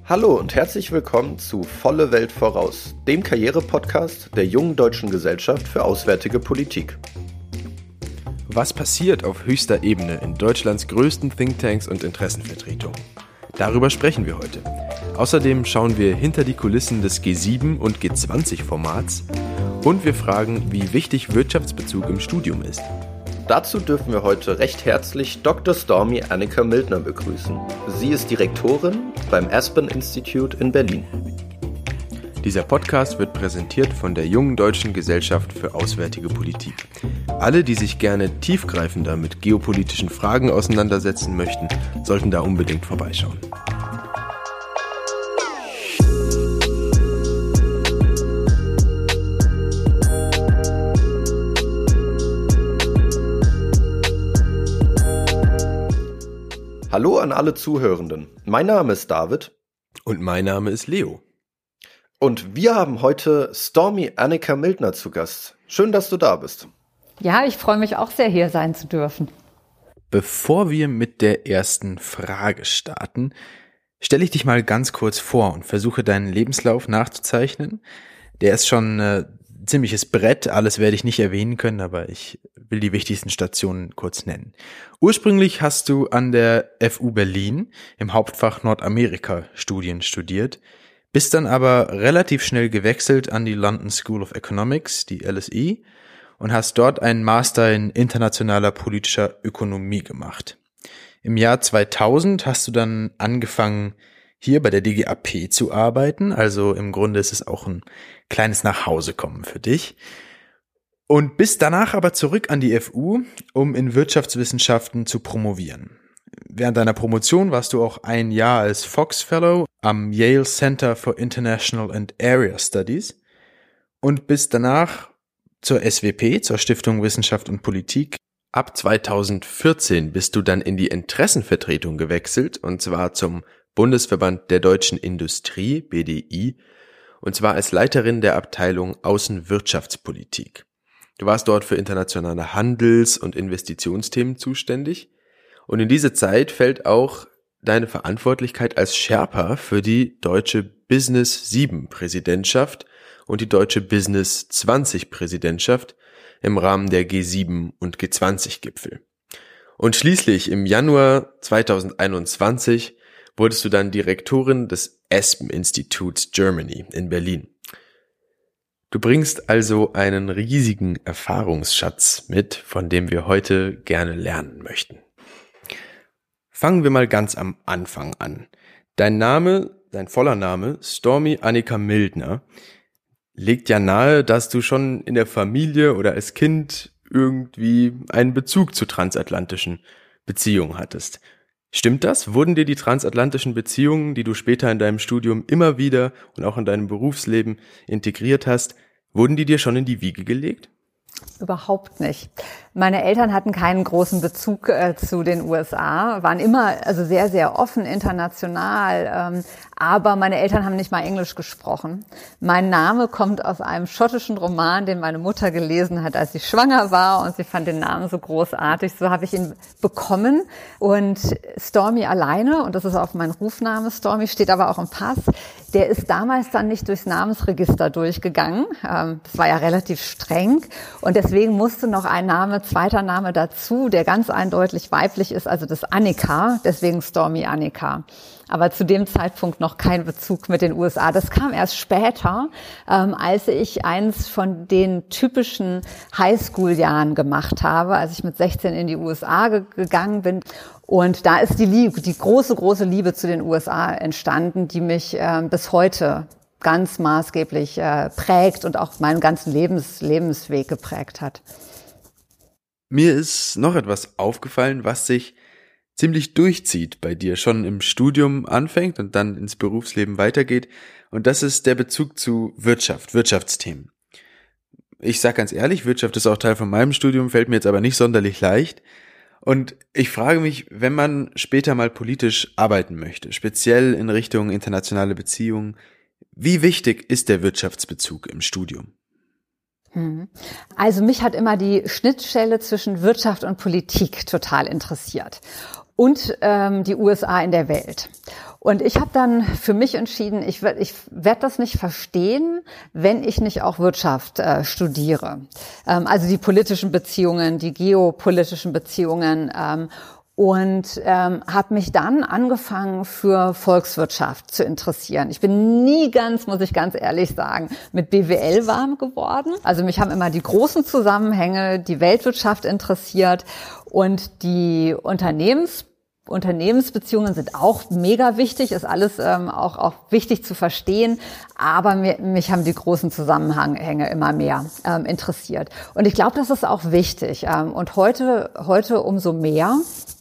Hallo und herzlich willkommen zu Volle Welt voraus, dem Karriere-Podcast der Jungen Deutschen Gesellschaft für Auswärtige Politik. Was passiert auf höchster Ebene in Deutschlands größten Thinktanks und Interessenvertretungen? Darüber sprechen wir heute. Außerdem schauen wir hinter die Kulissen des G7 und G20-Formats und wir fragen, wie wichtig Wirtschaftsbezug im Studium ist. Dazu dürfen wir heute recht herzlich Dr. Stormy Annika Mildner begrüßen. Sie ist Direktorin beim Aspen Institute in Berlin. Dieser Podcast wird präsentiert von der Jungen Deutschen Gesellschaft für Auswärtige Politik. Alle, die sich gerne tiefgreifender mit geopolitischen Fragen auseinandersetzen möchten, sollten da unbedingt vorbeischauen. Hallo an alle Zuhörenden. Mein Name ist David. Und mein Name ist Leo. Und wir haben heute Stormy Annika Mildner zu Gast. Schön, dass du da bist. Ja, ich freue mich auch sehr, hier sein zu dürfen. Bevor wir mit der ersten Frage starten, stelle ich dich mal ganz kurz vor und versuche deinen Lebenslauf nachzuzeichnen. Der ist schon ein ziemliches Brett, alles werde ich nicht erwähnen können, aber ich will die wichtigsten Stationen kurz nennen. Ursprünglich hast du an der FU Berlin im Hauptfach Nordamerika-Studien studiert, bist dann aber relativ schnell gewechselt an die London School of Economics, die LSE, und hast dort einen Master in internationaler politischer Ökonomie gemacht. Im Jahr 2000 hast du dann angefangen, hier bei der DGAP zu arbeiten, also im Grunde ist es auch ein kleines Nachhausekommen für dich. Und bist danach aber zurück an die FU, um in Wirtschaftswissenschaften zu promovieren. Während deiner Promotion warst du auch ein Jahr als Fox Fellow am Yale Center for International and Area Studies und bist danach zur SWP, zur Stiftung Wissenschaft und Politik. Ab 2014 bist du dann in die Interessenvertretung gewechselt, und zwar zum Bundesverband der deutschen Industrie, BDI, und zwar als Leiterin der Abteilung Außenwirtschaftspolitik. Du warst dort für internationale Handels- und Investitionsthemen zuständig, und in diese Zeit fällt auch deine Verantwortlichkeit als Sherpa für die deutsche Business 7 Präsidentschaft und die deutsche Business 20 Präsidentschaft im Rahmen der G7 und G20 Gipfel. Und schließlich im Januar 2021 wurdest du dann Direktorin des Aspen Institutes Germany in Berlin. Du bringst also einen riesigen Erfahrungsschatz mit, von dem wir heute gerne lernen möchten. Fangen wir mal ganz am Anfang an. Dein voller Name, Stormy Annika Mildner, legt ja nahe, dass du schon in der Familie oder als Kind irgendwie einen Bezug zu transatlantischen Beziehungen hattest. Stimmt das? Wurden dir die transatlantischen Beziehungen, die du später in deinem Studium immer wieder und auch in deinem Berufsleben integriert hast, wurden die dir schon in die Wiege gelegt? Überhaupt nicht. Meine Eltern hatten keinen großen Bezug zu den USA, waren immer sehr, sehr offen international, aber meine Eltern haben nicht mal Englisch gesprochen. Mein Name kommt aus einem schottischen Roman, den meine Mutter gelesen hat, als sie schwanger war, und sie fand den Namen so großartig. So habe ich ihn bekommen, und Stormy alleine, und das ist auch mein Rufname, Stormy steht aber auch im Pass, der ist damals dann nicht durchs Namensregister durchgegangen. Das war ja relativ streng, und deswegen musste noch ein zweiter Name dazu, der ganz eindeutig weiblich ist, also das Annika, deswegen Stormy Annika. Aber zu dem Zeitpunkt noch kein Bezug mit den USA. Das kam erst später, als ich eins von den typischen Highschool-Jahren gemacht habe, als ich mit 16 in die USA gegangen bin. Und da ist die große, große Liebe zu den USA entstanden, die mich bis heute ganz maßgeblich prägt und auch meinen ganzen Lebensweg geprägt hat. Mir ist noch etwas aufgefallen, was sich ziemlich durchzieht bei dir, schon im Studium anfängt und dann ins Berufsleben weitergeht. Und das ist der Bezug zu Wirtschaftsthemen. Ich sag ganz ehrlich, Wirtschaft ist auch Teil von meinem Studium, fällt mir jetzt aber nicht sonderlich leicht. Und ich frage mich, wenn man später mal politisch arbeiten möchte, speziell in Richtung internationale Beziehungen, wie wichtig ist der Wirtschaftsbezug im Studium? Also mich hat immer die Schnittstelle zwischen Wirtschaft und Politik total interessiert. Und die USA in der Welt. Und ich habe dann für mich entschieden, ich werd das nicht verstehen, wenn ich nicht auch Wirtschaft studiere. Also die politischen Beziehungen, die geopolitischen Beziehungen. Und habe mich dann angefangen für Volkswirtschaft zu interessieren. Ich bin nie ganz, muss ich ganz ehrlich sagen, mit BWL warm geworden. Also mich haben immer die großen Zusammenhänge, die Weltwirtschaft interessiert und die Unternehmensbeziehungen sind auch mega wichtig, ist alles auch wichtig zu verstehen, aber mich haben die großen Zusammenhänge immer mehr interessiert. Und ich glaube, das ist auch wichtig. Und heute umso mehr,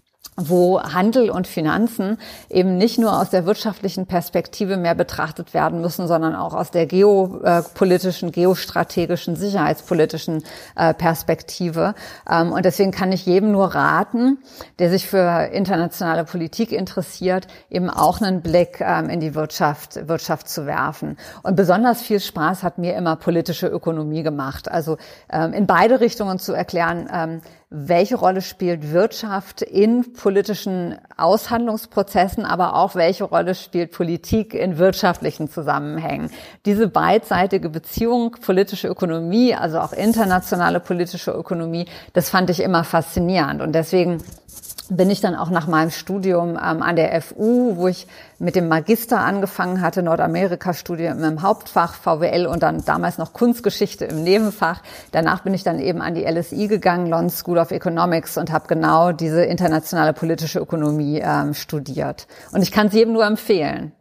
wo Handel und Finanzen eben nicht nur aus der wirtschaftlichen Perspektive mehr betrachtet werden müssen, sondern auch aus der geopolitischen, geostrategischen, sicherheitspolitischen Perspektive. Und deswegen kann ich jedem nur raten, der sich für internationale Politik interessiert, eben auch einen Blick in die Wirtschaft zu werfen. Und besonders viel Spaß hat mir immer politische Ökonomie gemacht. Also in beide Richtungen zu erklären, welche Rolle spielt Wirtschaft in politischen Aushandlungsprozessen, aber auch welche Rolle spielt Politik in wirtschaftlichen Zusammenhängen. Diese beidseitige Beziehung, politische Ökonomie, also auch internationale politische Ökonomie, das fand ich immer faszinierend. Und deswegen bin ich dann auch nach meinem Studium an der FU, wo ich mit dem Magister angefangen hatte, Nordamerika-Studium im Hauptfach, VWL und dann damals noch Kunstgeschichte im Nebenfach. Danach bin ich dann eben an die LSI gegangen, London School of Economics, und habe genau diese internationale politische Ökonomie studiert. Und ich kann es jedem nur empfehlen.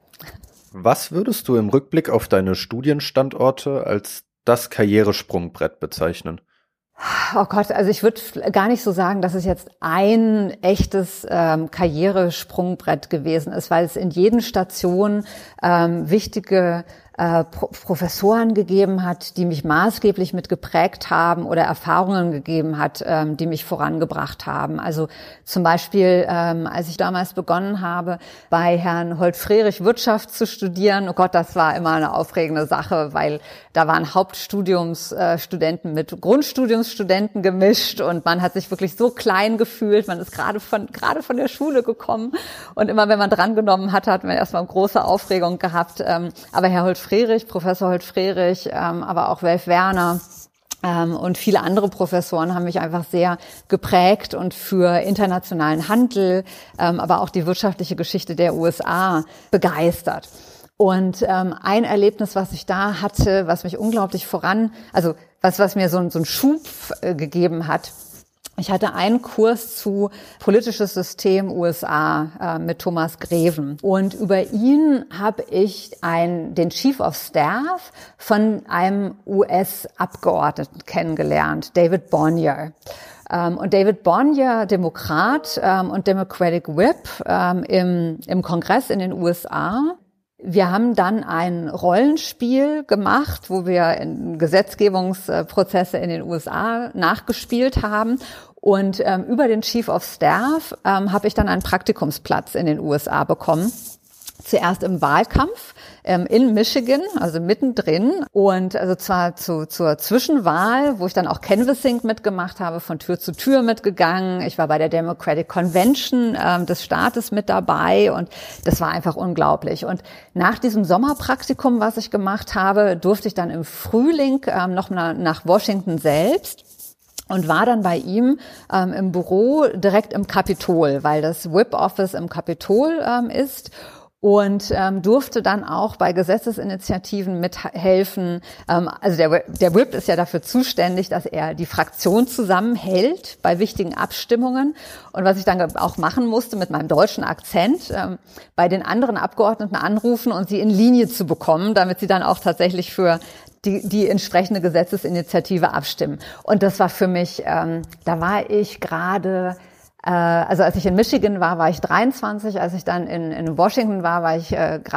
Was würdest du im Rückblick auf deine Studienstandorte als das Karrieresprungbrett bezeichnen? Oh Gott, also ich würde gar nicht so sagen, dass es jetzt ein echtes Karrieresprungbrett gewesen ist, weil es in jeden Station wichtige Professoren gegeben hat, die mich maßgeblich mit geprägt haben oder Erfahrungen gegeben hat, die mich vorangebracht haben. Also zum Beispiel, als ich damals begonnen habe, bei Herrn Holt-Frerich Wirtschaft zu studieren, oh Gott, das war immer eine aufregende Sache, weil da waren Hauptstudiumsstudenten mit Grundstudiumsstudenten gemischt und man hat sich wirklich so klein gefühlt, man ist gerade von der Schule gekommen und immer wenn man drangenommen hat, hat man erstmal große Aufregung gehabt. Aber Herr Professor Holt-Frerich, aber auch Welf Werner und viele andere Professoren haben mich einfach sehr geprägt und für internationalen Handel, aber auch die wirtschaftliche Geschichte der USA begeistert. Und ein Erlebnis, was ich da hatte, was mich unglaublich was mir so einen Schub gegeben hat. Ich hatte einen Kurs zu politisches System USA mit Thomas Greven und über ihn habe ich den Chief of Staff von einem US-Abgeordneten kennengelernt, David Bonnier. Und David Bonnier, Demokrat und Democratic Whip im Kongress in den USA. Wir haben dann ein Rollenspiel gemacht, wo wir Gesetzgebungsprozesse in den USA nachgespielt haben. Und über den Chief of Staff habe ich dann einen Praktikumsplatz in den USA bekommen. Zuerst im Wahlkampf in Michigan, also mittendrin. Und also zwar zur Zwischenwahl, wo ich dann auch Canvassing mitgemacht habe, von Tür zu Tür mitgegangen. Ich war bei der Democratic Convention des Staates mit dabei und das war einfach unglaublich. Und nach diesem Sommerpraktikum, was ich gemacht habe, durfte ich dann im Frühling noch nach Washington selbst. Und war dann bei ihm im Büro direkt im Kapitol, weil das Whip Office im Kapitol ist. Und durfte dann auch bei Gesetzesinitiativen mithelfen. Also der Whip ist ja dafür zuständig, dass er die Fraktion zusammenhält bei wichtigen Abstimmungen. Und was ich dann auch machen musste mit meinem deutschen Akzent, bei den anderen Abgeordneten anrufen und sie in Linie zu bekommen, damit sie dann auch tatsächlich für die entsprechende Gesetzesinitiative abstimmen. Und das war für mich, da war ich gerade, also als ich in Michigan war ich 23, als ich dann in Washington war ich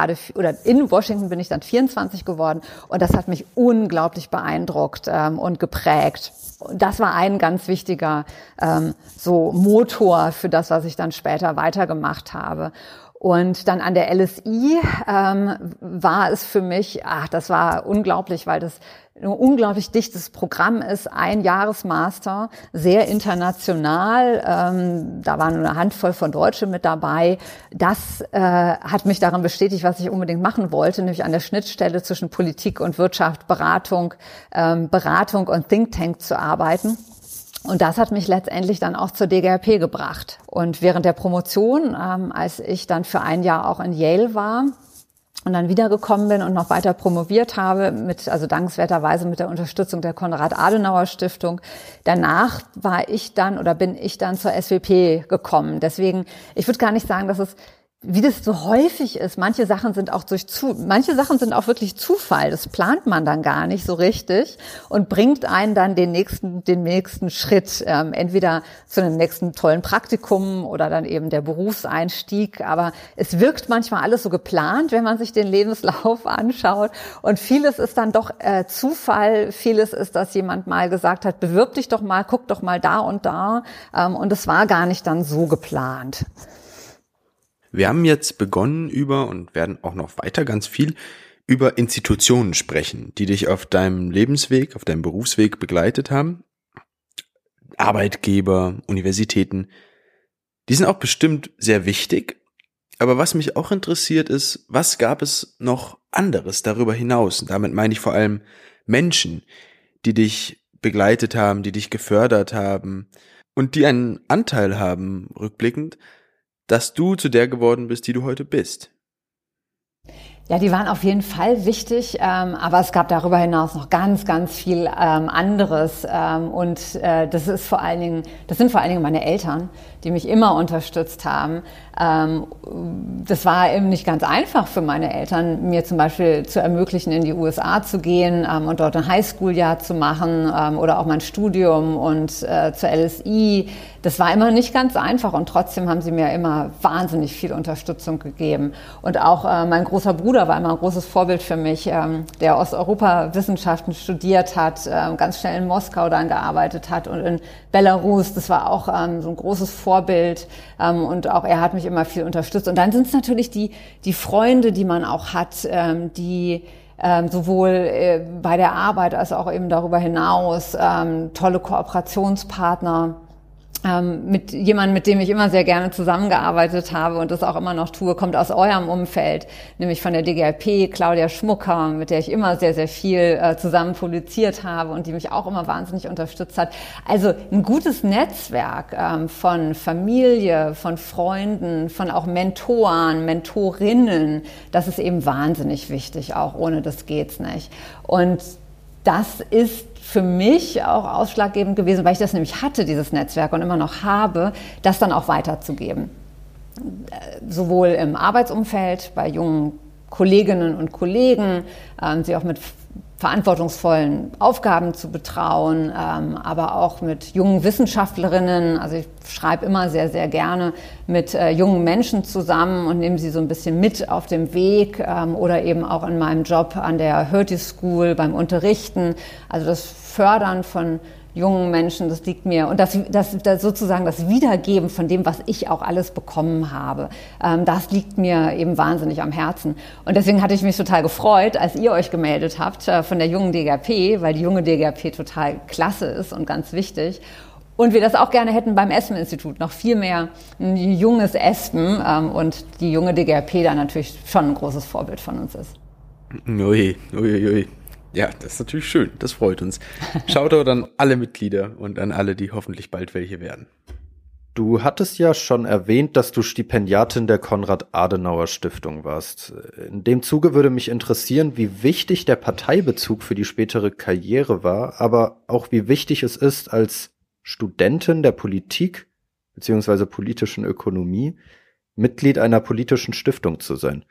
in Washington bin ich dann 24 geworden und das hat mich unglaublich beeindruckt und geprägt. Das war ein ganz wichtiger so Motor für das, was ich dann später weitergemacht habe. Und dann an der LSI war es für mich, das war unglaublich, weil das ein unglaublich dichtes Programm ist, ein Jahresmaster, sehr international, da waren eine Handvoll von Deutschen mit dabei. Das hat mich daran bestätigt, was ich unbedingt machen wollte, nämlich an der Schnittstelle zwischen Politik und Wirtschaft, Beratung und Think Tank zu arbeiten. Und das hat mich letztendlich dann auch zur DGRP gebracht. Und während der Promotion, als ich dann für ein Jahr auch in Yale war und dann wiedergekommen bin und noch weiter promoviert habe, dankenswerterweise mit der Unterstützung der Konrad-Adenauer-Stiftung, danach bin ich dann zur SWP gekommen. Deswegen, ich würde gar nicht sagen, dass es, wie das so häufig ist, manche Sachen sind auch wirklich Zufall. Das plant man dann gar nicht so richtig und bringt einen dann den nächsten Schritt, entweder zu einem nächsten tollen Praktikum oder dann eben der Berufseinstieg. Aber es wirkt manchmal alles so geplant, wenn man sich den Lebenslauf anschaut. Und vieles ist dann doch Zufall. Vieles ist, dass jemand mal gesagt hat, bewirb dich doch mal, guck doch mal da und da. Und es war gar nicht dann so geplant. Wir haben jetzt begonnen und werden auch noch weiter ganz viel über Institutionen sprechen, die dich auf deinem Lebensweg, auf deinem Berufsweg begleitet haben. Arbeitgeber, Universitäten, die sind auch bestimmt sehr wichtig. Aber was mich auch interessiert ist, was gab es noch anderes darüber hinaus? Und damit meine ich vor allem Menschen, die dich begleitet haben, die dich gefördert haben und die einen Anteil haben, rückblickend, dass du zu der geworden bist, die du heute bist. Ja, die waren auf jeden Fall wichtig, aber es gab darüber hinaus noch ganz, ganz viel anderes. Das sind vor allen Dingen meine Eltern, die mich immer unterstützt haben. Das war eben nicht ganz einfach für meine Eltern, mir zum Beispiel zu ermöglichen, in die USA zu gehen und dort ein Highschool-Jahr zu machen oder auch mein Studium und zur LSI. Das war immer nicht ganz einfach und trotzdem haben sie mir immer wahnsinnig viel Unterstützung gegeben. Und auch mein großer Bruder war immer ein großes Vorbild für mich, der Osteuropa-Wissenschaften studiert hat, ganz schnell in Moskau dann gearbeitet hat und in Belarus. Das war auch so ein großes Vorbild und auch er hat mich immer viel unterstützt. Und dann sind es natürlich die Freunde, die man auch hat, die sowohl bei der Arbeit als auch eben darüber hinaus tolle Kooperationspartner. Mit jemandem, mit dem ich immer sehr gerne zusammengearbeitet habe und das auch immer noch tue, kommt aus eurem Umfeld, nämlich von der DGRP, Claudia Schmucker, mit der ich immer sehr, sehr viel zusammen publiziert habe und die mich auch immer wahnsinnig unterstützt hat. Also ein gutes Netzwerk von Familie, von Freunden, von auch Mentoren, Mentorinnen, das ist eben wahnsinnig wichtig, auch ohne das geht's nicht. Und das ist für mich auch ausschlaggebend gewesen, weil ich das nämlich hatte, dieses Netzwerk, und immer noch habe, das dann auch weiterzugeben. Sowohl im Arbeitsumfeld, bei jungen Kolleginnen und Kollegen, sie auch mit verantwortungsvollen Aufgaben zu betrauen, aber auch mit jungen Wissenschaftlerinnen. Also ich schreibe immer sehr, sehr gerne mit jungen Menschen zusammen und nehme sie so ein bisschen mit auf dem Weg oder eben auch in meinem Job an der Hertie School beim Unterrichten. Also das Fördern von jungen Menschen, das liegt mir, und das sozusagen das Wiedergeben von dem, was ich auch alles bekommen habe, das liegt mir eben wahnsinnig am Herzen. Und deswegen hatte ich mich total gefreut, als ihr euch gemeldet habt von der jungen DGRP, weil die junge DGRP total klasse ist und ganz wichtig. Und wir das auch gerne hätten beim Espen-Institut, noch viel mehr ein junges Espen und die junge DGRP da natürlich schon ein großes Vorbild von uns ist. Ui. Ja, das ist natürlich schön. Das freut uns. Shoutout an alle Mitglieder und an alle, die hoffentlich bald welche werden. Du hattest ja schon erwähnt, dass du Stipendiatin der Konrad-Adenauer-Stiftung warst. In dem Zuge würde mich interessieren, wie wichtig der Parteibezug für die spätere Karriere war, aber auch wie wichtig es ist, als Studentin der Politik bzw. politischen Ökonomie Mitglied einer politischen Stiftung zu sein.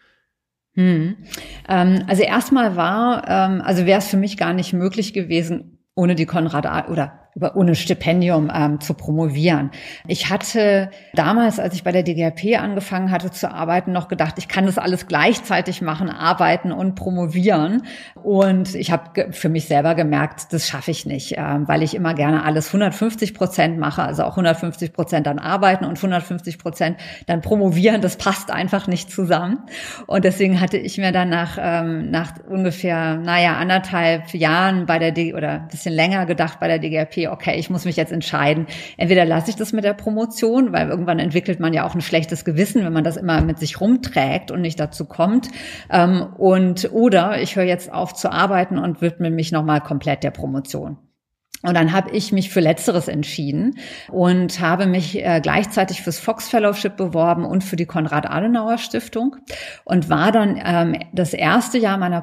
Also erstmal wäre es für mich gar nicht möglich gewesen, ohne die ohne Stipendium zu promovieren. Ich hatte damals, als ich bei der DGAP angefangen hatte zu arbeiten, noch gedacht, ich kann das alles gleichzeitig machen, arbeiten und promovieren. Und ich habe für mich selber gemerkt, das schaffe ich nicht, weil ich immer gerne alles 150% mache, also auch 150% dann arbeiten und 150% dann promovieren. Das passt einfach nicht zusammen. Und deswegen hatte ich mir dann nach ungefähr, 1,5 Jahren oder ein bisschen länger gedacht bei der DGAP, okay, ich muss mich jetzt entscheiden. Entweder lasse ich das mit der Promotion, weil irgendwann entwickelt man ja auch ein schlechtes Gewissen, wenn man das immer mit sich rumträgt und nicht dazu kommt. Oder ich höre jetzt auf zu arbeiten und widme mich nochmal komplett der Promotion. Und dann habe ich mich für Letzteres entschieden und habe mich gleichzeitig fürs Fox Fellowship beworben und für die Konrad-Adenauer-Stiftung und war dann das erste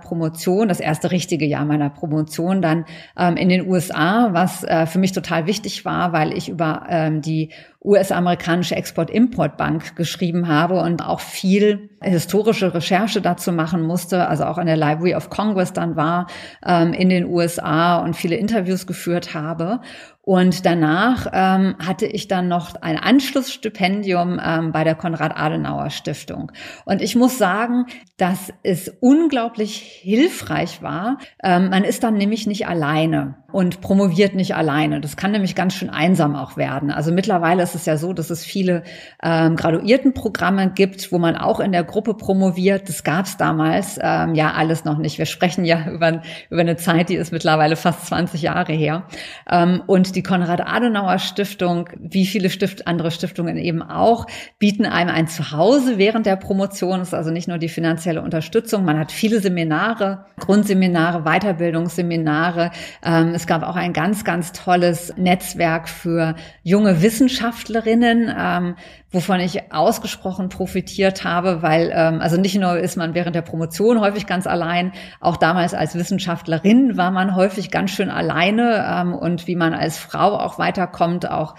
richtige Jahr meiner Promotion dann in den USA, was für mich total wichtig war, weil ich über die US-amerikanische Export-Import-Bank geschrieben habe und auch viel historische Recherche dazu machen musste, also auch in der Library of Congress dann war in den USA und viele Interviews geführt habe. Und danach hatte ich dann noch ein Anschlussstipendium bei der Konrad-Adenauer-Stiftung. Und ich muss sagen, dass es unglaublich hilfreich war. Man ist dann nämlich nicht alleine und promoviert nicht alleine. Das kann nämlich ganz schön einsam auch werden. Also mittlerweile ist es ja so, dass es viele Graduiertenprogramme gibt, wo man auch in der Gruppe promoviert. Das gab es damals alles noch nicht. Wir sprechen ja über eine Zeit, die ist mittlerweile fast 20 Jahre her. Und die Konrad-Adenauer-Stiftung, wie viele andere Stiftungen eben auch, bieten einem ein Zuhause während der Promotion. Das ist also nicht nur die finanzielle Unterstützung. Man hat viele Seminare, Grundseminare, Weiterbildungsseminare. Es gab auch ein ganz, ganz tolles Netzwerk für junge Wissenschaftlerinnen, wovon ich ausgesprochen profitiert habe, weil also nicht nur ist man während der Promotion häufig ganz allein, auch damals als Wissenschaftlerin war man häufig ganz schön alleine und wie man als Frau auch weiterkommt, auch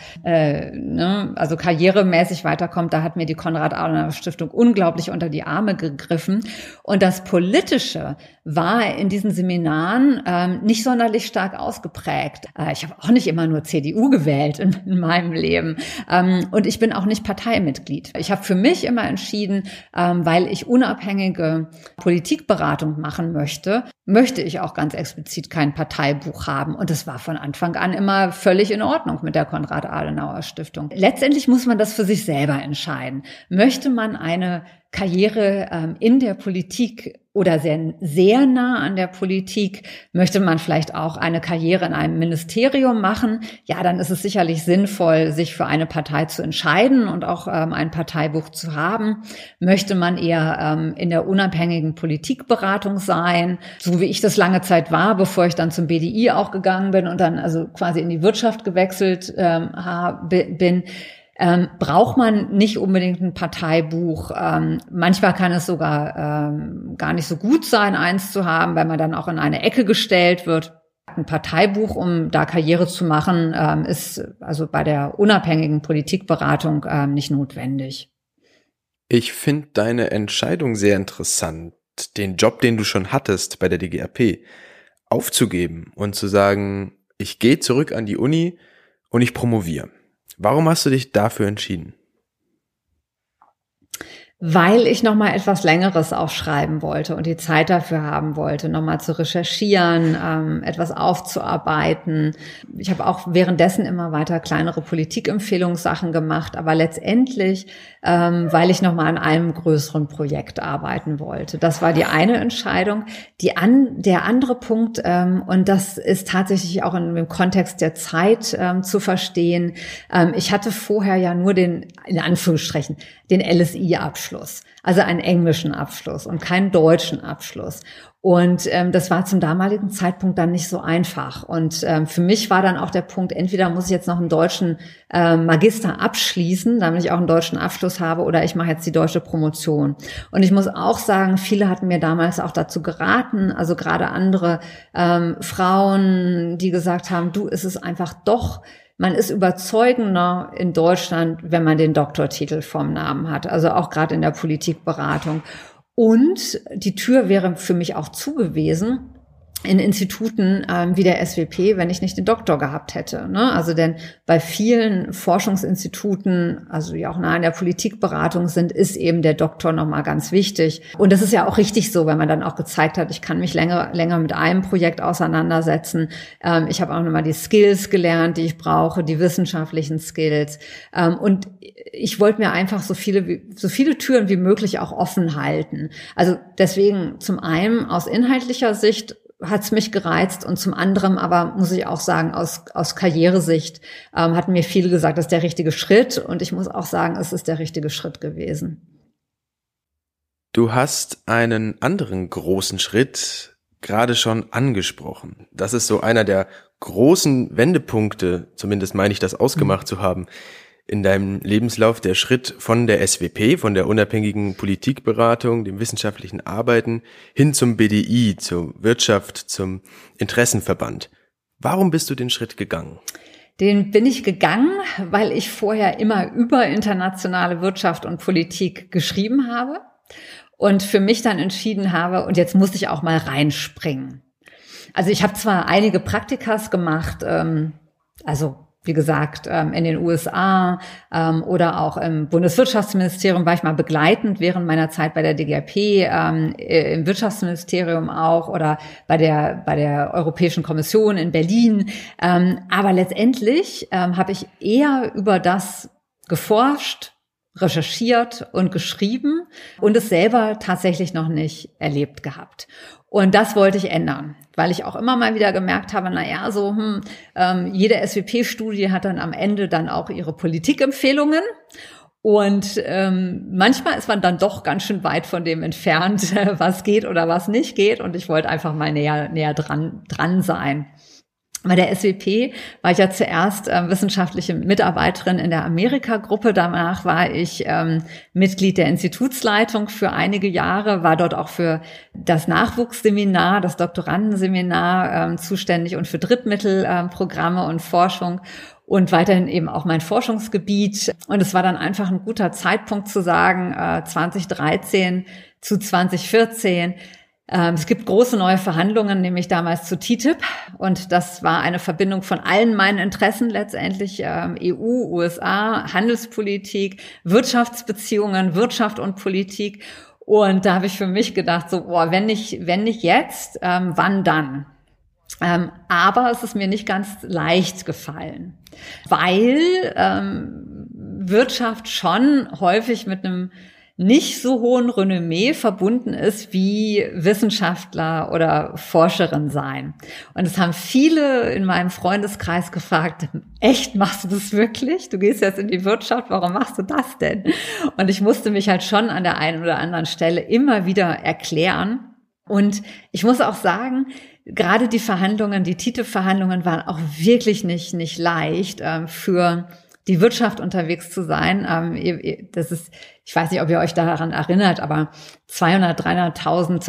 also karrieremäßig weiterkommt, da hat mir die Konrad-Adenauer-Stiftung unglaublich unter die Arme gegriffen. Und das Politische war in diesen Seminaren nicht sonderlich stark ausgeprägt. Ich habe auch nicht immer nur CDU gewählt in meinem Leben und ich bin auch nicht Parteimitglied. Ich habe für mich immer entschieden, weil ich unabhängige Politikberatung machen möchte ich auch ganz explizit kein Parteibuch haben. Und das war von Anfang an immer völlig in Ordnung mit der Konrad-Adenauer-Stiftung. Letztendlich muss man das für sich selber entscheiden. Möchte man eine Karriere in der Politik oder sehr, sehr nah an der Politik, möchte man vielleicht auch eine Karriere in einem Ministerium machen, ja, dann ist es sicherlich sinnvoll, sich für eine Partei zu entscheiden und auch ein Parteibuch zu haben. Möchte man eher in der unabhängigen Politikberatung sein, so wie ich das lange Zeit war, bevor ich dann zum BDI auch gegangen bin und dann also quasi in die Wirtschaft gewechselt bin, braucht man nicht unbedingt ein Parteibuch. Manchmal kann es sogar gar nicht so gut sein, eins zu haben, weil man dann auch in eine Ecke gestellt wird. Ein Parteibuch, um da Karriere zu machen, ist also bei der unabhängigen Politikberatung nicht notwendig. Ich finde deine Entscheidung sehr interessant, den Job, den du schon hattest bei der DGAP, aufzugeben und zu sagen, ich gehe zurück an die Uni und ich promoviere. Warum hast du dich dafür entschieden? Weil ich nochmal etwas Längeres aufschreiben wollte und die Zeit dafür haben wollte, nochmal zu recherchieren, etwas aufzuarbeiten. Ich habe auch währenddessen immer weiter kleinere Politikempfehlungssachen gemacht, aber letztendlich, weil ich nochmal an einem größeren Projekt arbeiten wollte. Das war die eine Entscheidung. Der andere Punkt, und das ist tatsächlich auch in dem Kontext der Zeit zu verstehen, ich hatte vorher ja nur in Anführungsstrichen, den LSI-Abschluss, also einen englischen Abschluss und keinen deutschen Abschluss. Und das war zum damaligen Zeitpunkt dann nicht so einfach. Und für mich war dann auch der Punkt, entweder muss ich jetzt noch einen deutschen Magister abschließen, damit ich auch einen deutschen Abschluss habe, oder ich mache jetzt die deutsche Promotion. Und ich muss auch sagen, viele hatten mir damals auch dazu geraten, also gerade andere Frauen, die gesagt haben, ist es einfach doch, man ist überzeugender in Deutschland, wenn man den Doktortitel vorm Namen hat, also auch gerade in der Politikberatung. Und die Tür wäre für mich auch zu gewesen, in Instituten wie der SWP, wenn ich nicht den Doktor gehabt hätte. Ne? Also denn bei vielen Forschungsinstituten, also die auch nah in der Politikberatung sind, ist eben der Doktor nochmal ganz wichtig. Und das ist ja auch richtig so, wenn man dann auch gezeigt hat, ich kann mich länger mit einem Projekt auseinandersetzen. Ich habe auch nochmal die Skills gelernt, die ich brauche, die wissenschaftlichen Skills. Und ich wollte mir einfach so viele Türen wie möglich auch offen halten. Also deswegen zum einen aus inhaltlicher Sicht hat's mich gereizt und zum anderen aber, muss ich auch sagen, aus Karrieresicht hatten mir viele gesagt, das ist der richtige Schritt und ich muss auch sagen, es ist der richtige Schritt gewesen. Du hast einen anderen großen Schritt gerade schon angesprochen. Das ist so einer der großen Wendepunkte, zumindest meine ich das ausgemacht zu haben, in deinem Lebenslauf, der Schritt von der SWP, von der unabhängigen Politikberatung, dem wissenschaftlichen Arbeiten, hin zum BDI, zur Wirtschaft, zum Interessenverband. Warum bist du den Schritt gegangen? Den bin ich gegangen, weil ich vorher immer über internationale Wirtschaft und Politik geschrieben habe und für mich dann entschieden habe, und jetzt muss ich auch mal reinspringen. Also ich habe zwar einige Praktikas gemacht, wie gesagt, in den USA oder auch im Bundeswirtschaftsministerium war ich mal begleitend während meiner Zeit bei der DGAP, im Wirtschaftsministerium auch oder bei der Europäischen Kommission in Berlin. Aber letztendlich habe ich eher über das geforscht, recherchiert und geschrieben und es selber tatsächlich noch nicht erlebt gehabt. Und das wollte ich ändern, weil ich auch immer mal wieder gemerkt habe, jede SWP-Studie hat dann am Ende dann auch ihre Politikempfehlungen. Und manchmal ist man dann doch ganz schön weit von dem entfernt, was geht oder was nicht geht. Und ich wollte einfach mal näher dran sein. Bei der SWP war ich ja zuerst wissenschaftliche Mitarbeiterin in der Amerika-Gruppe. Danach war ich Mitglied der Institutsleitung für einige Jahre, war dort auch für das Nachwuchsseminar, das Doktorandenseminar zuständig und für Drittmittelprogramme und Forschung und weiterhin eben auch mein Forschungsgebiet. Und es war dann einfach ein guter Zeitpunkt zu sagen, 2013 zu 2014, es gibt große neue Verhandlungen, nämlich damals zu TTIP. Und das war eine Verbindung von allen meinen Interessen letztendlich, EU, USA, Handelspolitik, Wirtschaftsbeziehungen, Wirtschaft und Politik. Und da habe ich für mich gedacht, wenn nicht jetzt, wann dann? Aber es ist mir nicht ganz leicht gefallen, weil Wirtschaft schon häufig mit einem nicht so hohen Renommee verbunden ist wie Wissenschaftler oder Forscherin sein. Und es haben viele in meinem Freundeskreis gefragt, echt, machst du das wirklich? Du gehst jetzt in die Wirtschaft, warum machst du das denn? Und ich musste mich halt schon an der einen oder anderen Stelle immer wieder erklären. Und ich muss auch sagen, gerade die TTIP-Verhandlungen waren auch wirklich nicht leicht für die Wirtschaft unterwegs zu sein. Das ist, ich weiß nicht, ob ihr euch daran erinnert, aber 250.000,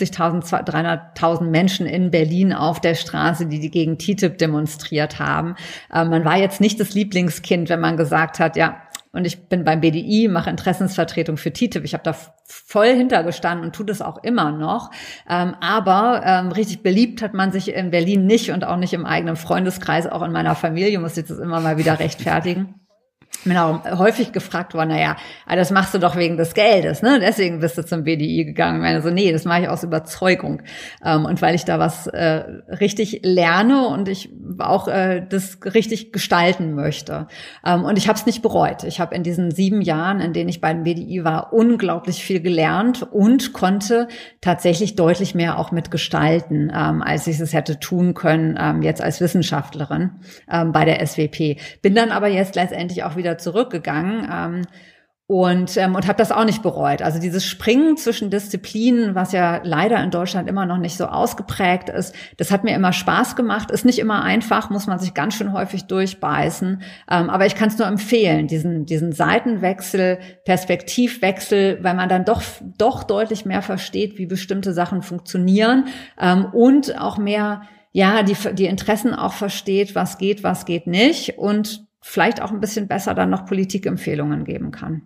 300.000 Menschen in Berlin auf der Straße, die gegen TTIP demonstriert haben. Man war jetzt nicht das Lieblingskind, wenn man gesagt hat, ja, und ich bin beim BDI, mache Interessensvertretung für TTIP. Ich habe da voll hintergestanden und tue das auch immer noch. Aber richtig beliebt hat man sich in Berlin nicht und auch nicht im eigenen Freundeskreis, auch in meiner Familie, muss ich das immer mal wieder rechtfertigen. Bin auch häufig gefragt worden, das machst du doch wegen des Geldes, ne? Deswegen bist du zum BDI gegangen. Ich meine so, nee, das mache ich aus Überzeugung. Und weil ich da was richtig lerne und ich auch das richtig gestalten möchte. Und ich habe es nicht bereut. Ich habe in diesen 7 Jahren, in denen ich beim BDI war, unglaublich viel gelernt und konnte tatsächlich deutlich mehr auch mitgestalten, als ich es hätte tun können, jetzt als Wissenschaftlerin bei der SWP. Bin dann aber jetzt letztendlich auch wieder zurückgegangen und habe das auch nicht bereut. Also dieses Springen zwischen Disziplinen, was ja leider in Deutschland immer noch nicht so ausgeprägt ist, das hat mir immer Spaß gemacht. Ist nicht immer einfach, muss man sich ganz schön häufig durchbeißen. Aber ich kann es nur empfehlen, diesen Seitenwechsel, Perspektivwechsel, weil man dann doch deutlich mehr versteht, wie bestimmte Sachen funktionieren und auch mehr die Interessen auch versteht, was geht nicht und vielleicht auch ein bisschen besser dann noch Politikempfehlungen geben kann.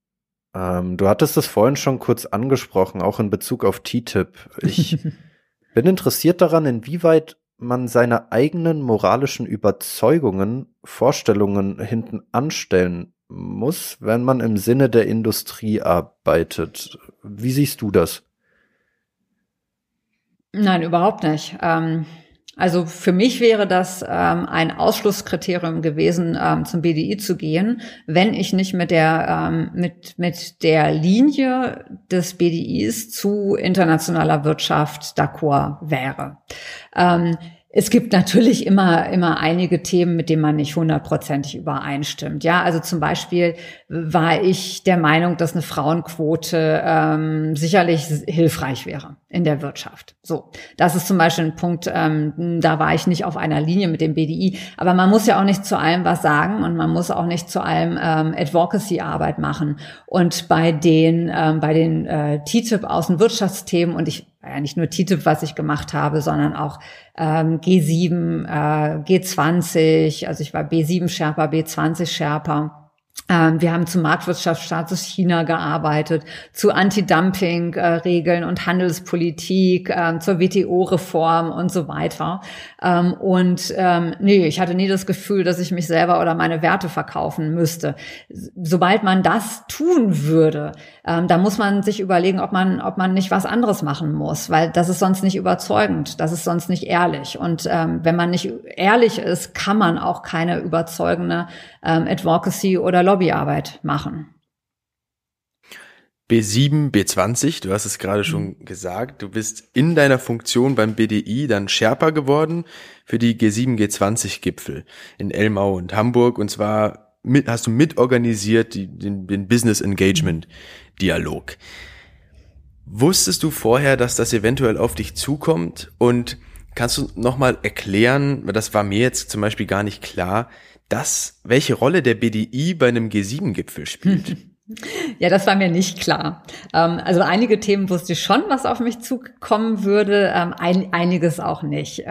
Du hattest es vorhin schon kurz angesprochen, auch in Bezug auf TTIP. Ich Bin interessiert daran, inwieweit man seine eigenen moralischen Überzeugungen, Vorstellungen hinten anstellen muss, wenn man im Sinne der Industrie arbeitet. Wie siehst du das? Nein, überhaupt nicht. Also für mich wäre das ein Ausschlusskriterium gewesen, zum BDI zu gehen, wenn ich nicht mit der Linie des BDIs zu internationaler Wirtschaft d'accord wäre. Es gibt natürlich immer einige Themen, mit denen man nicht 100% übereinstimmt. Ja, also zum Beispiel war ich der Meinung, dass eine Frauenquote sicherlich hilfreich wäre in der Wirtschaft. So, das ist zum Beispiel ein Punkt, da war ich nicht auf einer Linie mit dem BDI. Aber man muss ja auch nicht zu allem was sagen und man muss auch nicht zu allem Advocacy-Arbeit machen. Und bei den TTIP-Außenwirtschaftsthemen, und ich war ja nicht nur TTIP, was ich gemacht habe, sondern auch G7, G20, also ich war B7-Sherpa, B20-Sherpa. Wir haben zum Marktwirtschaftsstatus China gearbeitet, zu Anti-Dumping-Regeln und Handelspolitik, zur WTO-Reform und so weiter. Ich hatte nie das Gefühl, dass ich mich selber oder meine Werte verkaufen müsste. Sobald man das tun würde, da muss man sich überlegen, ob man nicht was anderes machen muss, weil das ist sonst nicht überzeugend, das ist sonst nicht ehrlich. Und wenn man nicht ehrlich ist, kann man auch keine überzeugende Advocacy oder Lobbyarbeit machen. B7, B20, du hast es gerade schon gesagt, du bist in deiner Funktion beim BDI dann Sherpa geworden für die G7, G20-Gipfel in Elmau und Hamburg, und zwar hast du mitorganisiert den Business Engagement Dialog. Wusstest du vorher, dass das eventuell auf dich zukommt, und kannst du nochmal erklären, das war mir jetzt zum Beispiel gar nicht klar, welche Rolle der BDI bei einem G7-Gipfel spielt? Ja, das war mir nicht klar. Also einige Themen wusste ich schon, was auf mich zukommen würde, einiges auch nicht.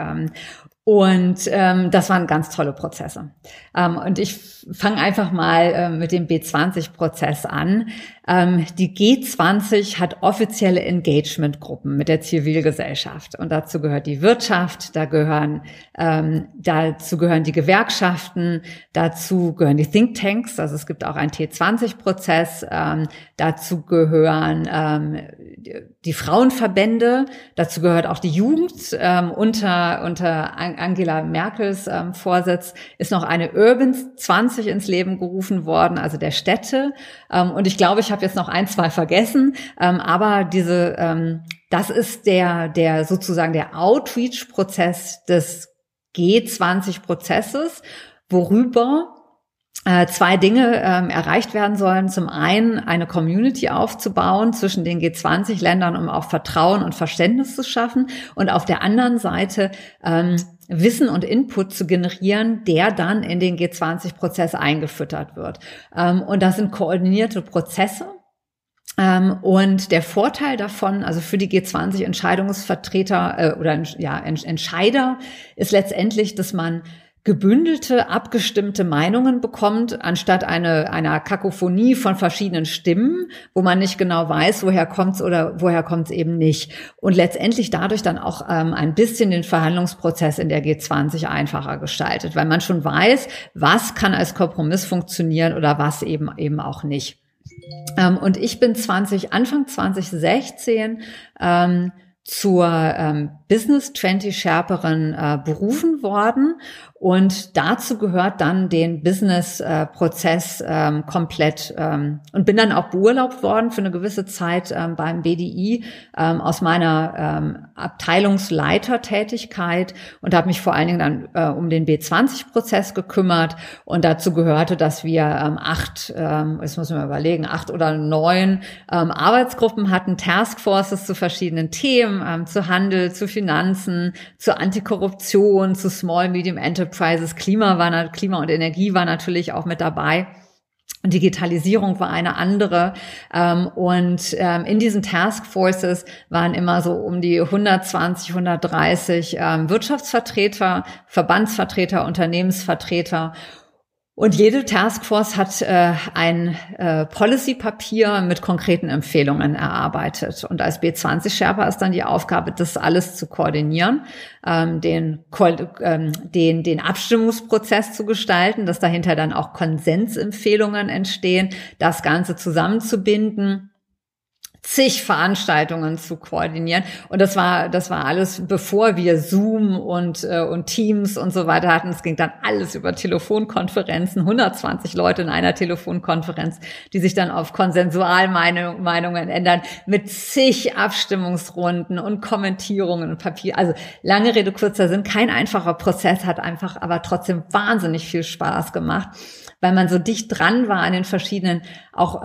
Das waren ganz tolle Prozesse. Und ich fange einfach mal mit dem B20-Prozess an. Die G20 hat offizielle Engagement-Gruppen mit der Zivilgesellschaft. Und dazu gehört die Wirtschaft, dazu gehören die Gewerkschaften, dazu gehören die Thinktanks, also es gibt auch einen T20-Prozess, dazu gehören die Frauenverbände, dazu gehört auch die Jugend. Unter Angela Merkels Vorsitz ist noch eine Urban 20 ins Leben gerufen worden, also der Städte. Und ich glaube, ich habe jetzt noch 1, 2 vergessen, aber das ist der sozusagen der Outreach-Prozess des G20-Prozesses, worüber 2 Dinge erreicht werden sollen. Zum einen eine Community aufzubauen zwischen den G20-Ländern, um auch Vertrauen und Verständnis zu schaffen, und auf der anderen Seite Wissen und Input zu generieren, der dann in den G20-Prozess eingefüttert wird. Und das sind koordinierte Prozesse. Und der Vorteil davon, also für die G20-Entscheidungsvertreter Entscheider, ist letztendlich, dass man gebündelte, abgestimmte Meinungen bekommt, anstatt einer Kakophonie von verschiedenen Stimmen, wo man nicht genau weiß, woher kommt's oder woher kommt's eben nicht. Und letztendlich dadurch dann auch ein bisschen den Verhandlungsprozess in der G20 einfacher gestaltet, weil man schon weiß, was kann als Kompromiss funktionieren oder was eben auch nicht. Und ich bin Anfang 2016 zur Business 20 Sherperin berufen worden, und dazu gehört dann den Business-Prozess komplett, und bin dann auch beurlaubt worden für eine gewisse Zeit beim BDI aus meiner Abteilungsleitertätigkeit, und habe mich vor allen Dingen dann um den B20-Prozess gekümmert, und dazu gehörte, dass wir 8 oder 9 Arbeitsgruppen hatten, Taskforces zu verschiedenen Themen, zu Handel, zu Finanzen, zu Antikorruption, zu Small, Medium Enterprises, Klima und Energie war natürlich auch mit dabei. Digitalisierung war eine andere. In diesen Taskforces waren immer so um die 120, 130 Wirtschaftsvertreter, Verbandsvertreter, Unternehmensvertreter. Und jede Taskforce hat ein Policy-Papier mit konkreten Empfehlungen erarbeitet. Und als B20-Sherpa ist dann die Aufgabe, das alles zu koordinieren, den Abstimmungsprozess zu gestalten, dass dahinter dann auch Konsensempfehlungen entstehen, das Ganze zusammenzubinden, zig Veranstaltungen zu koordinieren. Und das war alles, bevor wir Zoom und Teams und so weiter hatten. Es ging dann alles über Telefonkonferenzen, 120 Leute in einer Telefonkonferenz, die sich dann auf Konsensualmeinungen ändern, mit zig Abstimmungsrunden und Kommentierungen und Papier. Also lange Rede, kurzer Sinn, kein einfacher Prozess, hat einfach aber trotzdem wahnsinnig viel Spaß gemacht, weil man so dicht dran war an den verschiedenen, auch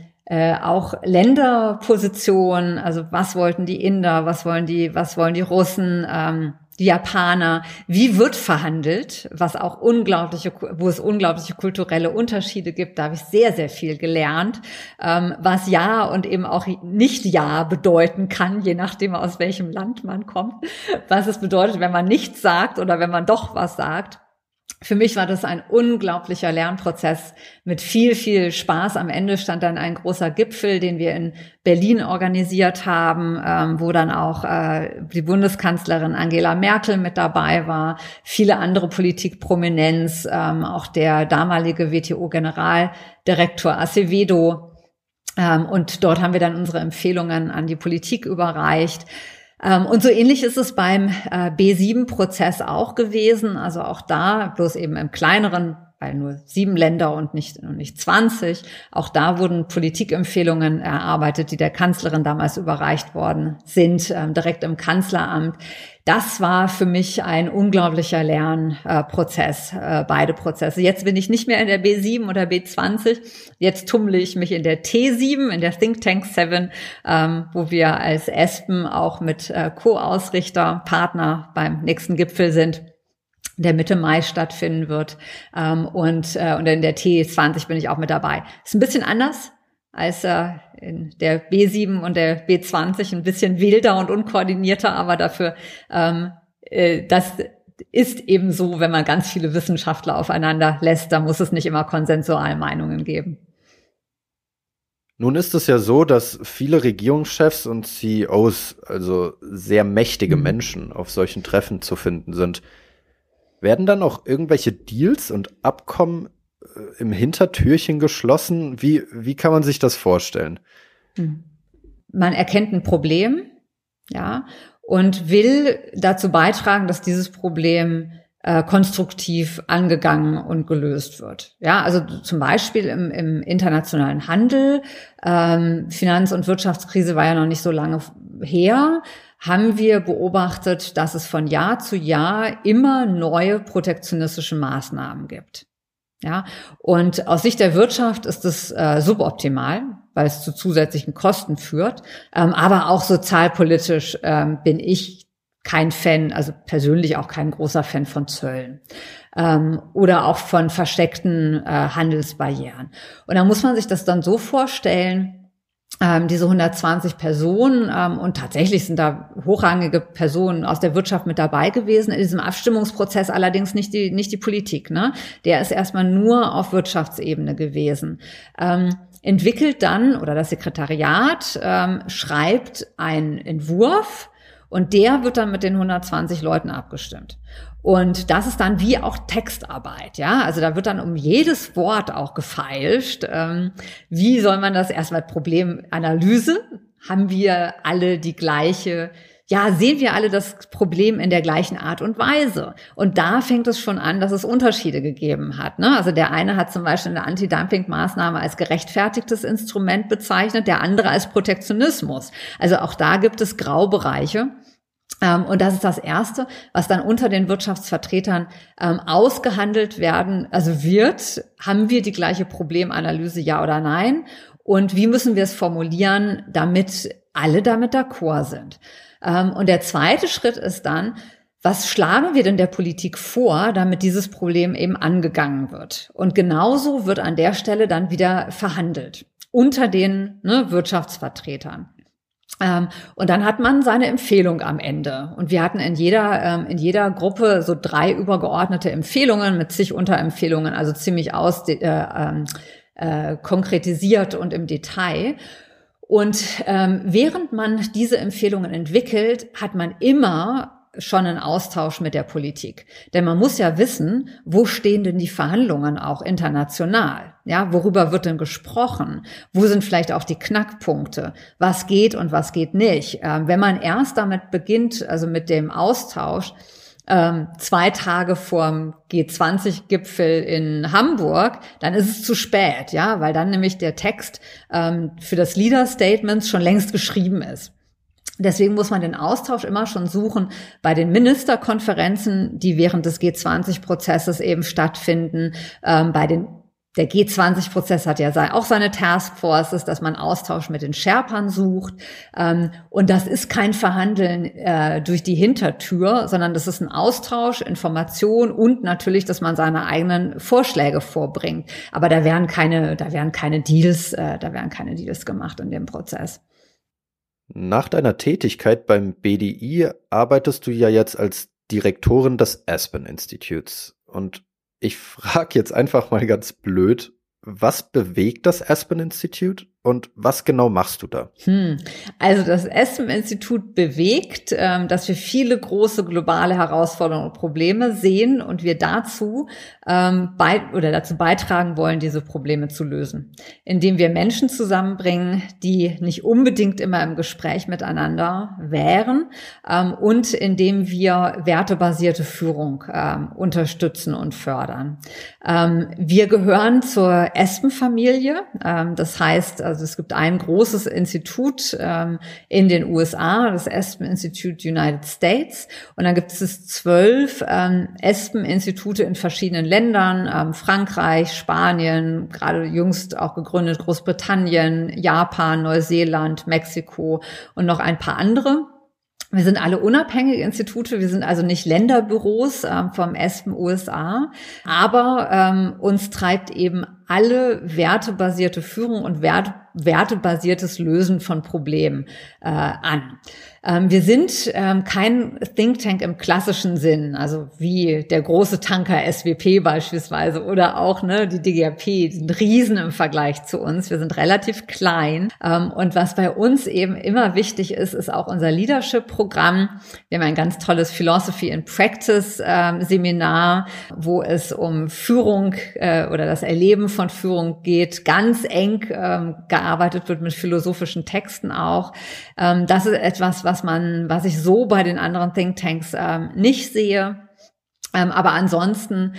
Länderpositionen, also was wollten die Inder, was wollen die Russen, die Japaner, wie wird verhandelt, wo es unglaubliche kulturelle Unterschiede gibt, da habe ich sehr, sehr viel gelernt, was Ja und eben auch nicht Ja bedeuten kann, je nachdem aus welchem Land man kommt, was es bedeutet, wenn man nichts sagt oder wenn man doch was sagt. Für mich war das ein unglaublicher Lernprozess mit viel, viel Spaß. Am Ende stand dann ein großer Gipfel, den wir in Berlin organisiert haben, wo dann auch die Bundeskanzlerin Angela Merkel mit dabei war, viele andere Politikprominenz, auch der damalige WTO-Generaldirektor Acevedo. Und dort haben wir dann unsere Empfehlungen an die Politik überreicht. Und so ähnlich ist es beim B7-Prozess auch gewesen, also auch da, bloß eben im kleineren, weil nur 7 Länder und nicht 20. Auch da wurden Politikempfehlungen erarbeitet, die der Kanzlerin damals überreicht worden sind, direkt im Kanzleramt. Das war für mich ein unglaublicher Lernprozess, beide Prozesse. Jetzt bin ich nicht mehr in der B7 oder B20. Jetzt tummle ich mich in der T7, in der Think Tank 7, wo wir als ESPEN auch mit Co-Ausrichter, Partner beim nächsten Gipfel sind, der Mitte Mai stattfinden wird. Und in der T20 bin ich auch mit dabei. Ist ein bisschen anders als in der B7 und der B20, ein bisschen wilder und unkoordinierter, aber dafür, das ist eben so, wenn man ganz viele Wissenschaftler aufeinander lässt, da muss es nicht immer Konsensualmeinungen geben. Nun ist es ja so, dass viele Regierungschefs und CEOs, also sehr mächtige Menschen, auf solchen Treffen zu finden sind. Werden dann auch irgendwelche Deals und Abkommen im Hintertürchen geschlossen? Wie kann man sich das vorstellen? Man erkennt ein Problem, ja, und will dazu beitragen, dass dieses Problem konstruktiv angegangen und gelöst wird. Ja, also zum Beispiel im internationalen Handel, Finanz- und Wirtschaftskrise war ja noch nicht so lange her, haben wir beobachtet, dass es von Jahr zu Jahr immer neue protektionistische Maßnahmen gibt. Ja, und aus Sicht der Wirtschaft ist es suboptimal, weil es zu zusätzlichen Kosten führt. Aber auch sozialpolitisch bin ich kein Fan, also persönlich auch kein großer Fan von Zöllen oder auch von versteckten Handelsbarrieren. Und da muss man sich das dann so vorstellen, diese 120 Personen und tatsächlich sind da hochrangige Personen aus der Wirtschaft mit dabei gewesen, in diesem Abstimmungsprozess allerdings nicht die Politik, ne? Der ist erstmal nur auf Wirtschaftsebene gewesen. Entwickelt dann, oder das Sekretariat schreibt einen Entwurf und der wird dann mit den 120 Leuten abgestimmt. Und das ist dann wie auch Textarbeit, ja. Also da wird dann um jedes Wort auch gefeilscht. Wie soll man das erstmal Problemanalyse? Haben wir alle die gleiche, ja, sehen wir alle das Problem in der gleichen Art und Weise? Und da fängt es schon an, dass es Unterschiede gegeben hat, ne? Also der eine hat zum Beispiel eine Anti-Dumping-Maßnahme als gerechtfertigtes Instrument bezeichnet, der andere als Protektionismus. Also auch da gibt es Graubereiche. Und das ist das Erste, was dann unter den Wirtschaftsvertretern ausgehandelt werden, also wird, haben wir die gleiche Problemanalyse, ja oder nein? Und wie müssen wir es formulieren, damit alle damit d'accord sind? Und der zweite Schritt ist dann, was schlagen wir denn der Politik vor, damit dieses Problem eben angegangen wird? Und genauso wird an der Stelle dann wieder verhandelt unter den Wirtschaftsvertretern. Und dann hat man seine Empfehlung am Ende. Und wir hatten in jeder Gruppe so 3 übergeordnete Empfehlungen mit zig Unterempfehlungen, also ziemlich konkretisiert und im Detail. Und während man diese Empfehlungen entwickelt, hat man immer schon einen Austausch mit der Politik. Denn man muss ja wissen, wo stehen denn die Verhandlungen auch international? Ja, worüber wird denn gesprochen? Wo sind vielleicht auch die Knackpunkte? Was geht und was geht nicht? Wenn man erst damit beginnt, also mit dem Austausch, 2 Tage vorm G20-Gipfel in Hamburg, dann ist es zu spät, ja, weil dann nämlich der Text für das Leader-Statement schon längst geschrieben ist. Deswegen muss man den Austausch immer schon suchen bei den Ministerkonferenzen, die während des G20-Prozesses eben stattfinden. Der G20-Prozess hat ja auch seine Taskforces, dass man Austausch mit den Sherpern sucht. Und das ist kein Verhandeln durch die Hintertür, sondern das ist ein Austausch, Information und natürlich, dass man seine eigenen Vorschläge vorbringt. Aber da werden keine Deals gemacht in dem Prozess. Nach deiner Tätigkeit beim BDI arbeitest du ja jetzt als Direktorin des Aspen Institutes. Und ich frage jetzt einfach mal ganz blöd, was bewegt das Aspen Institute und was genau machst du da? Also das Aspen Institut bewegt, dass wir viele große globale Herausforderungen und Probleme sehen und wir dazu beitragen wollen, diese Probleme zu lösen, indem wir Menschen zusammenbringen, die nicht unbedingt immer im Gespräch miteinander wären, und indem wir wertebasierte Führung unterstützen und fördern. Wir gehören zur Aspen-Familie, das heißt, also es gibt ein großes Institut in den USA, das Aspen Institute United States, und dann gibt es 12 Aspen-Institute in verschiedenen Ländern, Frankreich, Spanien, gerade jüngst auch gegründet, Großbritannien, Japan, Neuseeland, Mexiko und noch ein paar andere. Wir sind alle unabhängige Institute, wir sind also nicht Länderbüros vom Aspen USA, aber uns treibt eben alle wertebasierte Führung und wertebasiertes Lösen von Problemen an. Wir sind kein Think Tank im klassischen Sinn, also wie der große Tanker SWP beispielsweise oder auch die DGAP, die sind Riesen im Vergleich zu uns. Wir sind relativ klein. Und was bei uns eben immer wichtig ist, ist auch unser Leadership-Programm. Wir haben ein ganz tolles Philosophy in Practice Seminar, wo es um Führung oder das Erleben von Führung geht, ganz eng gearbeitet wird mit philosophischen Texten auch. Das ist etwas, was ich so bei den anderen Thinktanks nicht sehe. Aber ansonsten,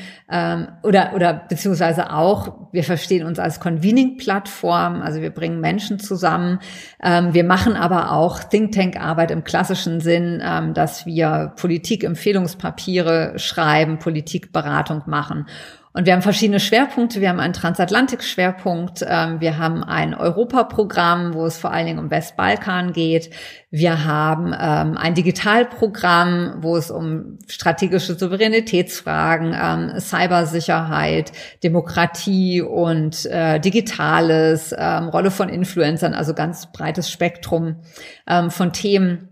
beziehungsweise auch, wir verstehen uns als Convening-Plattform, also wir bringen Menschen zusammen. Wir machen aber auch Think-Tank-Arbeit im klassischen Sinn, dass wir Politik-Empfehlungspapiere schreiben, Politikberatung machen. Und wir haben verschiedene Schwerpunkte. Wir haben einen Transatlantik-Schwerpunkt. Wir haben ein Europaprogramm, wo es vor allen Dingen um Westbalkan geht. Wir haben ein Digitalprogramm, wo es um strategische Souveränitätsfragen, Cybersicherheit, Demokratie und Digitales, Rolle von Influencern, also ganz breites Spektrum von Themen.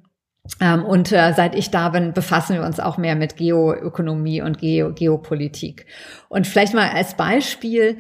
Und seit ich da bin, befassen wir uns auch mehr mit Geoökonomie und Geopolitik. Und vielleicht mal als Beispiel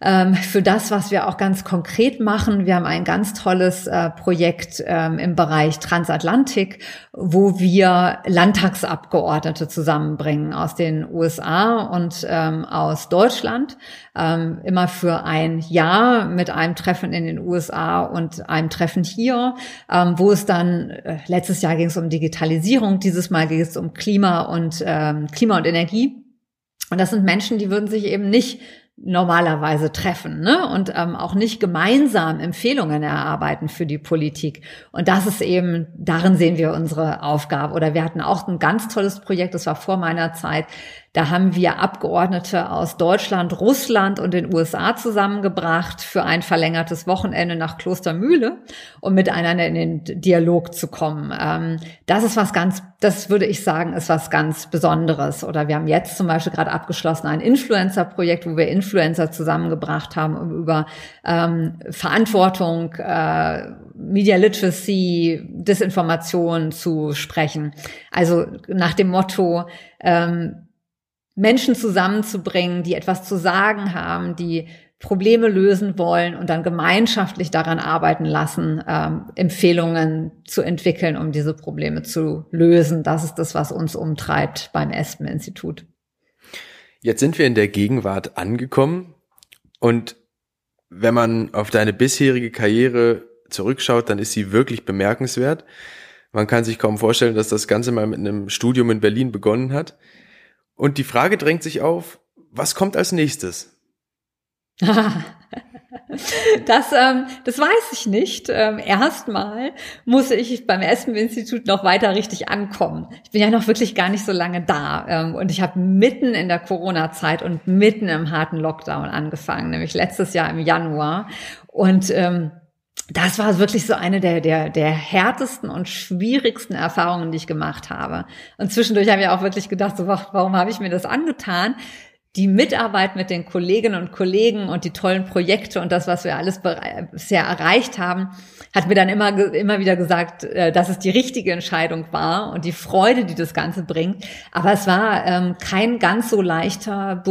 für das, was wir auch ganz konkret machen. Wir haben ein ganz tolles Projekt im Bereich Transatlantik, wo wir Landtagsabgeordnete zusammenbringen aus den USA und aus Deutschland, immer für ein Jahr mit einem Treffen in den USA und einem Treffen hier, wo es dann, letztes Jahr ging es um Digitalisierung, dieses Mal ging es um Klima und Energie. Und das sind Menschen, die würden sich eben nicht normalerweise treffen, und auch nicht gemeinsam Empfehlungen erarbeiten für die Politik. Und das ist eben, darin sehen wir unsere Aufgabe. Oder wir hatten auch ein ganz tolles Projekt, das war vor meiner Zeit, Da haben wir Abgeordnete aus Deutschland, Russland und den USA zusammengebracht für ein verlängertes Wochenende nach Klostermühle, um miteinander in den Dialog zu kommen. Das würde ich sagen, ist was ganz Besonderes. Oder wir haben jetzt zum Beispiel gerade abgeschlossen ein Influencer-Projekt, wo wir Influencer zusammengebracht haben, um über Verantwortung, Media Literacy, Desinformation zu sprechen. Also nach dem Motto, Menschen zusammenzubringen, die etwas zu sagen haben, die Probleme lösen wollen und dann gemeinschaftlich daran arbeiten lassen, Empfehlungen zu entwickeln, um diese Probleme zu lösen. Das ist das, was uns umtreibt beim Espen-Institut. Jetzt sind wir in der Gegenwart angekommen und wenn man auf deine bisherige Karriere zurückschaut, dann ist sie wirklich bemerkenswert. Man kann sich kaum vorstellen, dass das Ganze mal mit einem Studium in Berlin begonnen hat. Und die Frage drängt sich auf, was kommt als nächstes? Das weiß ich nicht. Erstmal muss ich beim Espen-Institut noch weiter richtig ankommen. Ich bin ja noch wirklich gar nicht so lange da. Und ich habe mitten in der Corona-Zeit und mitten im harten Lockdown angefangen, nämlich letztes Jahr im Januar. Und das war wirklich so eine der härtesten und schwierigsten Erfahrungen, die ich gemacht habe. Und zwischendurch habe ich auch wirklich gedacht, so, warum habe ich mir das angetan? Die Mitarbeit mit den Kolleginnen und Kollegen und die tollen Projekte und das, was wir alles bisher erreicht haben, hat mir dann immer wieder gesagt, dass es die richtige Entscheidung war und die Freude, die das Ganze bringt. Aber es war kein ganz so leichter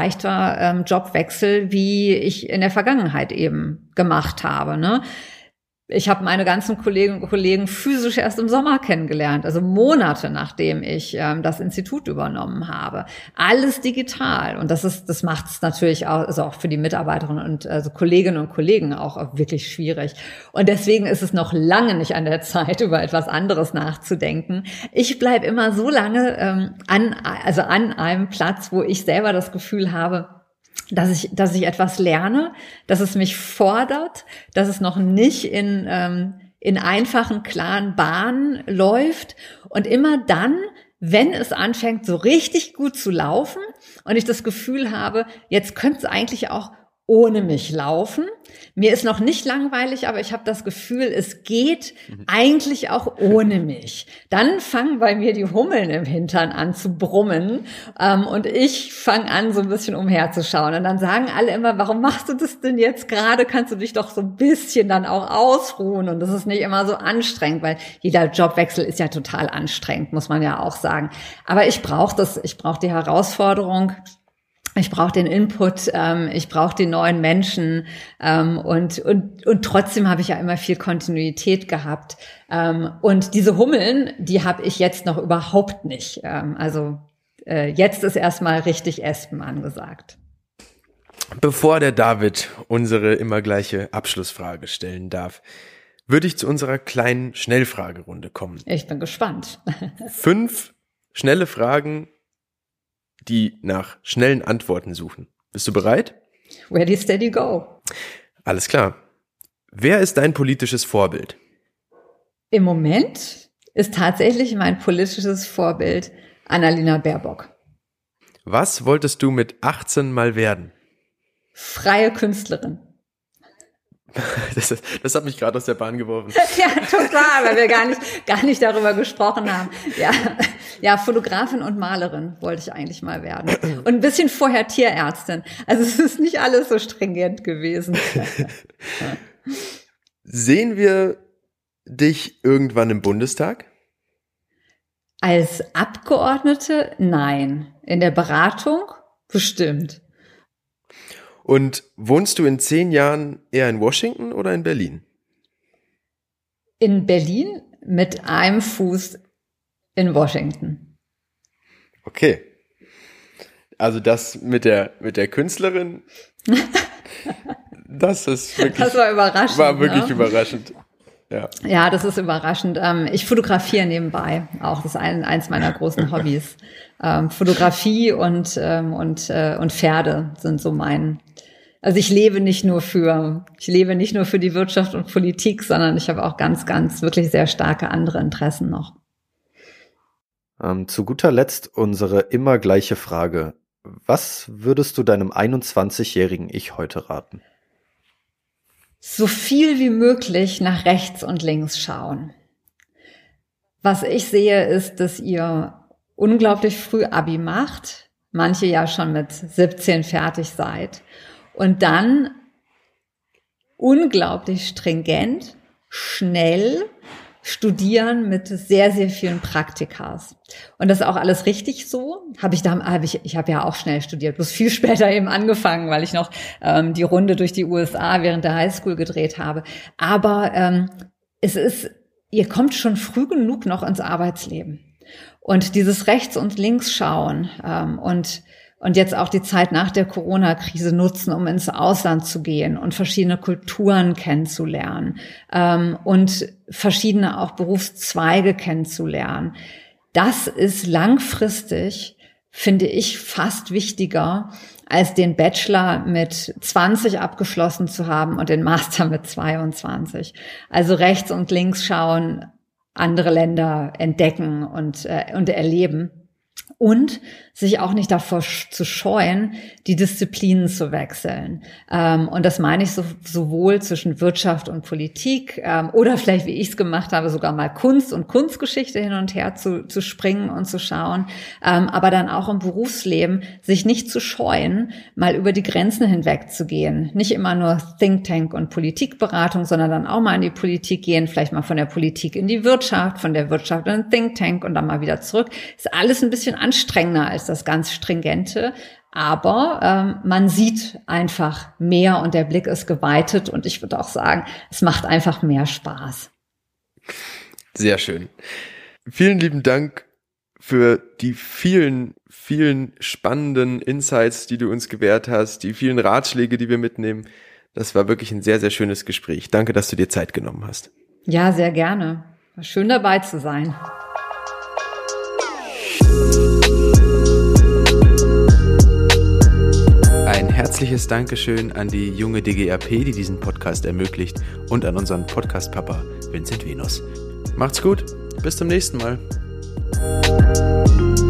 Jobwechsel, wie ich in der Vergangenheit eben gemacht habe, ne? Ich habe meine ganzen Kolleginnen und Kollegen physisch erst im Sommer kennengelernt, also Monate nachdem ich das Institut übernommen habe. Alles digital und das macht es natürlich auch, also auch für die Mitarbeiterinnen und also Kolleginnen und Kollegen auch wirklich schwierig. Und deswegen ist es noch lange nicht an der Zeit, über etwas anderes nachzudenken. Ich bleibe immer so lange an einem Platz, wo ich selber das Gefühl habe, dass ich etwas lerne, dass es mich fordert, dass es noch nicht in einfachen, klaren Bahnen läuft und immer dann, wenn es anfängt, so richtig gut zu laufen und ich das Gefühl habe, jetzt könnte es eigentlich auch ohne mich laufen. Mir ist noch nicht langweilig, aber ich habe das Gefühl, es geht eigentlich auch ohne mich. Dann fangen bei mir die Hummeln im Hintern an zu brummen und ich fange an, so ein bisschen umherzuschauen. Und dann sagen alle immer, warum machst du das denn jetzt gerade? Kannst du dich doch so ein bisschen dann auch ausruhen? Und das ist nicht immer so anstrengend, weil jeder Jobwechsel ist ja total anstrengend, muss man ja auch sagen. Aber ich brauche das, ich brauche die Herausforderung. Ich brauche den Input, ich brauche die neuen Menschen und trotzdem habe ich ja immer viel Kontinuität gehabt. Und diese Hummeln, die habe ich jetzt noch überhaupt nicht. Jetzt ist erstmal richtig Espen angesagt. Bevor der David unsere immer gleiche Abschlussfrage stellen darf, würde ich zu unserer kleinen Schnellfragerunde kommen. Ich bin gespannt. 5 schnelle Fragen, die nach schnellen Antworten suchen. Bist du bereit? Ready, steady, go. Alles klar. Wer ist dein politisches Vorbild? Im Moment ist tatsächlich mein politisches Vorbild Annalena Baerbock. Was wolltest du mit 18 mal werden? Freie Künstlerin. Das hat mich gerade aus der Bahn geworfen. Ja, total, weil wir gar nicht darüber gesprochen haben. Ja, Fotografin und Malerin wollte ich eigentlich mal werden. Und ein bisschen vorher Tierärztin. Also es ist nicht alles so stringent gewesen. Sehen wir dich irgendwann im Bundestag? Als Abgeordnete? Nein. In der Beratung? Bestimmt. Und wohnst du in 10 Jahren eher in Washington oder in Berlin? In Berlin mit einem Fuß in Washington. Okay. Also das mit der Künstlerin, das war überraschend. War wirklich überraschend. Ja, das ist überraschend. Ich fotografiere nebenbei auch. Das ist eins meiner großen Hobbys. Fotografie und Pferde sind so mein. Also ich lebe nicht nur für die Wirtschaft und Politik, sondern ich habe auch ganz, ganz wirklich sehr starke andere Interessen noch. Zu guter Letzt unsere immer gleiche Frage. Was würdest du deinem 21-jährigen Ich heute raten? So viel wie möglich nach rechts und links schauen. Was ich sehe, ist, dass ihr unglaublich früh Abi macht, manche ja schon mit 17 fertig seid und dann unglaublich stringent, schnell studieren mit sehr, sehr vielen Praktikas. Und das ist auch alles richtig so. Ich habe ja auch schnell studiert, bloß viel später eben angefangen, weil ich noch die Runde durch die USA während der Highschool gedreht habe. Aber ihr kommt schon früh genug noch ins Arbeitsleben. Und dieses Rechts- und Links-Schauen und jetzt auch die Zeit nach der Corona-Krise nutzen, um ins Ausland zu gehen und verschiedene Kulturen kennenzulernen und verschiedene auch Berufszweige kennenzulernen. Das ist langfristig, finde ich, fast wichtiger, als den Bachelor mit 20 abgeschlossen zu haben und den Master mit 22. Also rechts und links schauen, andere Länder entdecken und erleben. Und sich auch nicht davor zu scheuen, die Disziplinen zu wechseln. Und das meine ich sowohl zwischen Wirtschaft und Politik oder vielleicht, wie ich es gemacht habe, sogar mal Kunst und Kunstgeschichte hin und her zu springen und zu schauen. Aber dann auch im Berufsleben sich nicht zu scheuen, mal über die Grenzen hinweg zu gehen. Nicht immer nur Think Tank und Politikberatung, sondern dann auch mal in die Politik gehen, vielleicht mal von der Politik in die Wirtschaft, von der Wirtschaft in den Think Tank und dann mal wieder zurück. Ist alles ein bisschen anstrengender als das ganz Stringente, aber man sieht einfach mehr und der Blick ist geweitet und ich würde auch sagen, es macht einfach mehr Spaß. Sehr schön. Vielen lieben Dank für die vielen, vielen spannenden Insights, die du uns gewährt hast, die vielen Ratschläge, die wir mitnehmen. Das war wirklich ein sehr, sehr schönes Gespräch. Danke, dass du dir Zeit genommen hast. Ja, sehr gerne. War schön dabei zu sein. Ein herzliches Dankeschön an die junge DGRP, die diesen Podcast ermöglicht, und an unseren Podcast-Papa Vincent Venus. Macht's gut, bis zum nächsten Mal.